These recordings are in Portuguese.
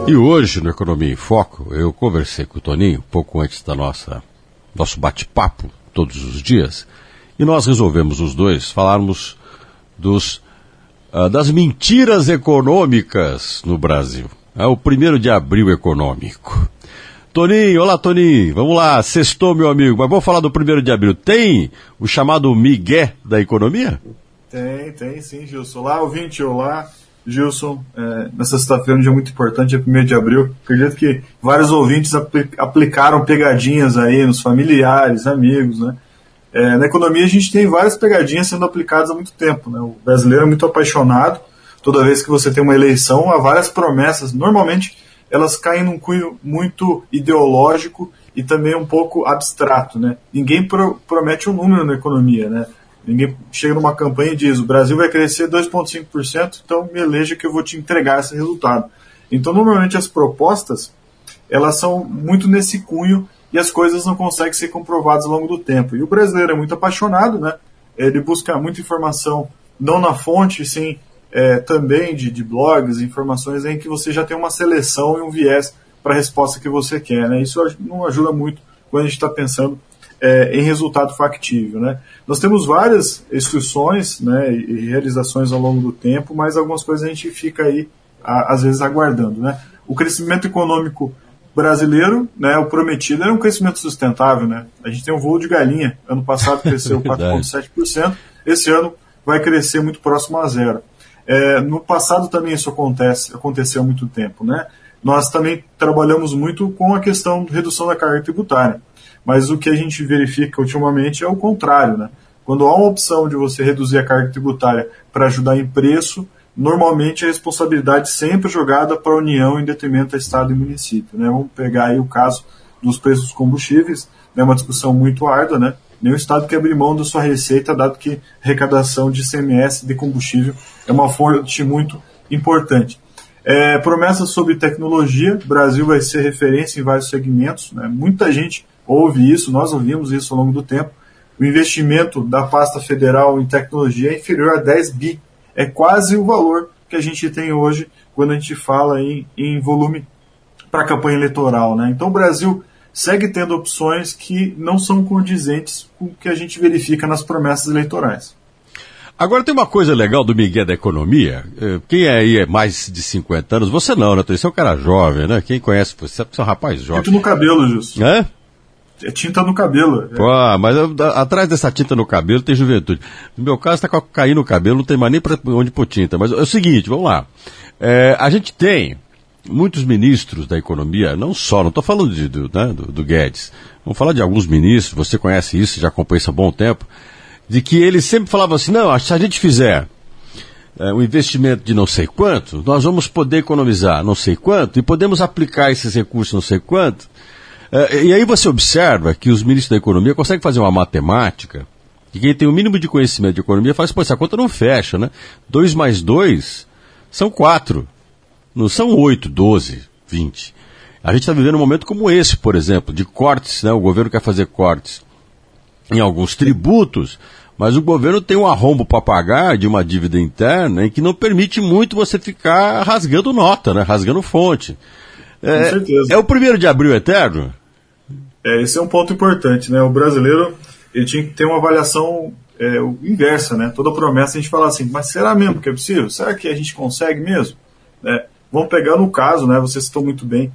E hoje, no Economia em Foco, eu conversei com o Toninho, um pouco antes da nosso bate-papo, todos os dias, e nós resolvemos os dois falarmos das mentiras econômicas no Brasil. É o 1º de abril econômico. Toninho, olá Toninho, vamos lá, sextou meu amigo, mas vamos falar do 1º de abril. Tem o chamado migué da economia? Tem sim, Gilson. Olá, ouvinte, olá, Gilson. Nessa sexta-feira, um dia muito importante, é 1º de abril. Acredito que vários ouvintes aplicaram pegadinhas aí nos familiares, amigos, né? Na economia a gente tem várias pegadinhas sendo aplicadas há muito tempo, né? O brasileiro é muito apaixonado. Toda vez que você tem uma eleição, há várias promessas. Normalmente elas caem num cunho muito ideológico e também um pouco abstrato, né? Ninguém promete um número na economia, né? Ninguém chega numa campanha e diz: o Brasil vai crescer 2,5%, então me eleja que eu vou te entregar esse resultado. Então, normalmente as propostas, elas são muito nesse cunho e as coisas não conseguem ser comprovadas ao longo do tempo. E o brasileiro é muito apaixonado, né? Ele busca muita informação, não na fonte, sim, também de blogs, informações em que você já tem uma seleção e um viés para a resposta que você quer, né? Isso não ajuda muito quando a gente está pensando em resultado factível, né? Nós temos várias instruções, né, e realizações ao longo do tempo, mas algumas coisas a gente fica aí, às vezes, aguardando, né? O crescimento econômico brasileiro, né, o prometido, era um crescimento sustentável, né? A gente tem um voo de galinha. Ano passado cresceu 4,7%, esse ano vai crescer muito próximo a zero. No passado também isso aconteceu há muito tempo, né? Nós também trabalhamos muito com a questão de redução da carga tributária. Mas o que a gente verifica ultimamente é o contrário, né? Quando há uma opção de você reduzir a carga tributária para ajudar em preço, normalmente a responsabilidade sempre é jogada para a União em detrimento a Estado e município, né? Vamos pegar aí o caso dos preços dos combustíveis, é uma discussão muito árdua, né? Nenhum Estado quer abrir mão da sua receita, dado que a arrecadação de ICMS de combustível é uma fonte muito importante. Promessas sobre tecnologia: o Brasil vai ser referência em vários segmentos, né? Muita gente ouve isso, nós ouvimos isso ao longo do tempo. O investimento da pasta federal em tecnologia é inferior a 10 bi. É quase o valor que a gente tem hoje quando a gente fala em volume para a campanha eleitoral, né? Então o Brasil segue tendo opções que não são condizentes com o que a gente verifica nas promessas eleitorais. Agora tem uma coisa legal do migué da economia. Quem aí é mais de 50 anos, você não, né? Você é um cara jovem, né? Quem conhece você é um rapaz jovem. Tinta no cabelo, Justo. É tinta no cabelo. Pô, mas atrás dessa tinta no cabelo tem juventude. No meu caso, está com a cocaína no cabelo, não tem mais nem para onde pôr tinta. Mas é o seguinte, vamos lá. A gente tem muitos ministros da economia, não estou falando do Guedes. Vamos falar de alguns ministros, você conhece isso, já acompanha isso há bom tempo, de que eles sempre falavam assim: não, se a gente fizer um investimento de não sei quanto, nós vamos poder economizar não sei quanto e podemos aplicar esses recursos não sei quanto. E aí você observa que os ministros da economia conseguem fazer uma matemática, e quem tem o mínimo de conhecimento de economia faz: pô, essa conta não fecha, né? 2 mais 2 são 4, não são 8, 12, 20. A gente está vivendo um momento como esse, por exemplo, de cortes, né? O governo quer fazer cortes em alguns tributos, mas o governo tem um arrombo para pagar de uma dívida interna em que não permite muito você ficar rasgando nota, né? Rasgando fonte. Com certeza. É o 1º de abril eterno? Esse é um ponto importante, né? O brasileiro, ele tinha que ter uma avaliação inversa, né? Toda promessa a gente fala assim: mas será mesmo que é possível? Será que a gente consegue mesmo? Vamos pegar no caso, né? Você citou muito bem,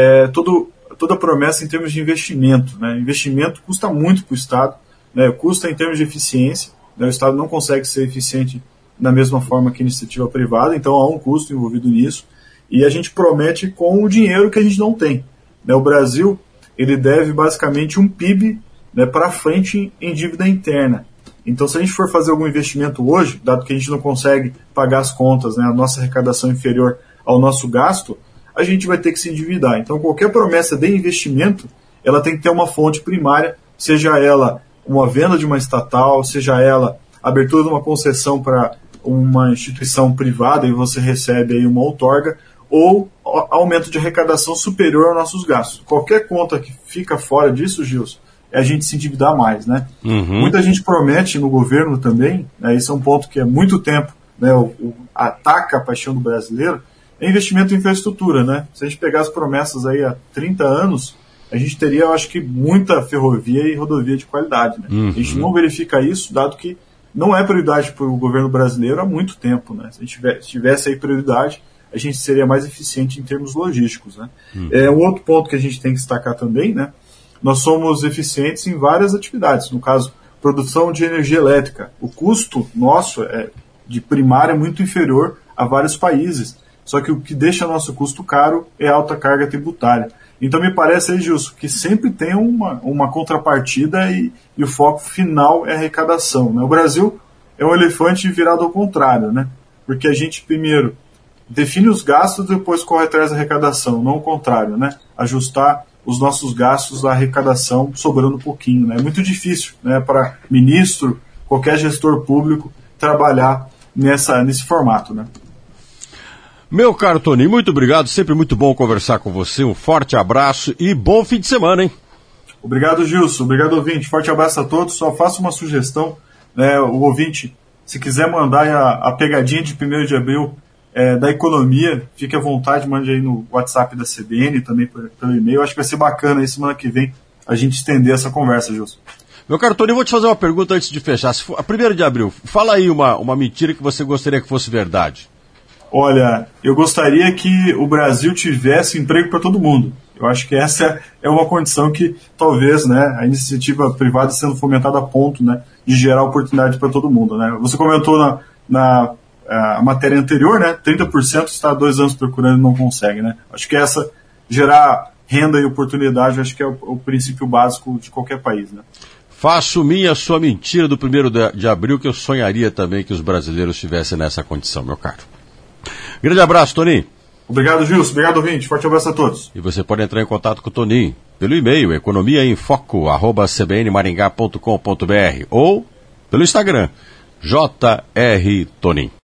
toda promessa em termos de investimento, né? Investimento custa muito para o Estado, né? Custa em termos de eficiência, né? O Estado não consegue ser eficiente da mesma forma que a iniciativa privada, então há um custo envolvido nisso, e a gente promete com o dinheiro que a gente não tem, né? O Brasil, ele deve basicamente um PIB, né, para frente em dívida interna. Então, se a gente for fazer algum investimento hoje, dado que a gente não consegue pagar as contas, né, a nossa arrecadação inferior ao nosso gasto, a gente vai ter que se endividar. Então, qualquer promessa de investimento, ela tem que ter uma fonte primária, seja ela uma venda de uma estatal, seja ela a abertura de uma concessão para uma instituição privada e você recebe aí uma outorga, ou aumento de arrecadação superior aos nossos gastos. Qualquer conta que fica fora disso, Gilson, é a gente se endividar mais, né? Uhum. Muita gente promete no governo também, né, esse é um ponto que há muito tempo, né, ataca a paixão do brasileiro, é investimento em infraestrutura, né? Se a gente pegar as promessas aí há 30 anos, a gente teria, eu acho que, muita ferrovia e rodovia de qualidade, né? A gente não verifica isso, dado que não é prioridade para o governo brasileiro há muito tempo, né? Se a gente tivesse aí prioridade, a gente seria mais eficiente em termos logísticos, né? Um outro ponto que a gente tem que destacar também, né? Nós somos eficientes em várias atividades, no caso, produção de energia elétrica. O custo nosso de primário é muito inferior a vários países, só que o que deixa nosso custo caro é a alta carga tributária. Então me parece aí, Gilson, que sempre tem uma contrapartida e o foco final é a arrecadação, né? O Brasil é um elefante virado ao contrário, né? Porque a gente primeiro define os gastos e depois corre atrás da arrecadação, não o contrário, né? Ajustar os nossos gastos à arrecadação sobrando um pouquinho, né? É muito difícil, né, para ministro, qualquer gestor público trabalhar nesse formato, né? Meu caro Toninho, muito obrigado, sempre muito bom conversar com você, um forte abraço e bom fim de semana, hein? Obrigado, Gilson, obrigado, ouvinte, forte abraço a todos, só faço uma sugestão, né, o ouvinte, se quiser mandar a pegadinha de 1º de abril da economia, fique à vontade, mande aí no WhatsApp da CBN, também pelo e-mail, acho que vai ser bacana aí semana que vem a gente estender essa conversa, Gilson. Meu caro Toninho, vou te fazer uma pergunta antes de fechar, se for, a 1º de abril, fala aí uma mentira que você gostaria que fosse verdade. Olha, eu gostaria que o Brasil tivesse emprego para todo mundo. Eu acho que essa é uma condição que talvez, né, a iniciativa privada sendo fomentada a ponto, né, de gerar oportunidade para todo mundo, né. Você comentou na matéria anterior, né, 30% está há 2 anos procurando e não consegue, né. Acho que gerar renda e oportunidade, acho que é o princípio básico de qualquer país, né. Faço minha sua mentira do 1º de abril, que eu sonharia também que os brasileiros estivessem nessa condição, meu caro. Grande abraço, Toninho. Obrigado, Gilson. Obrigado, ouvinte. Forte abraço a todos. E você pode entrar em contato com o Toninho pelo e-mail economiaemfoco@cbnmaringá.com.br ou pelo Instagram, JR Toninho.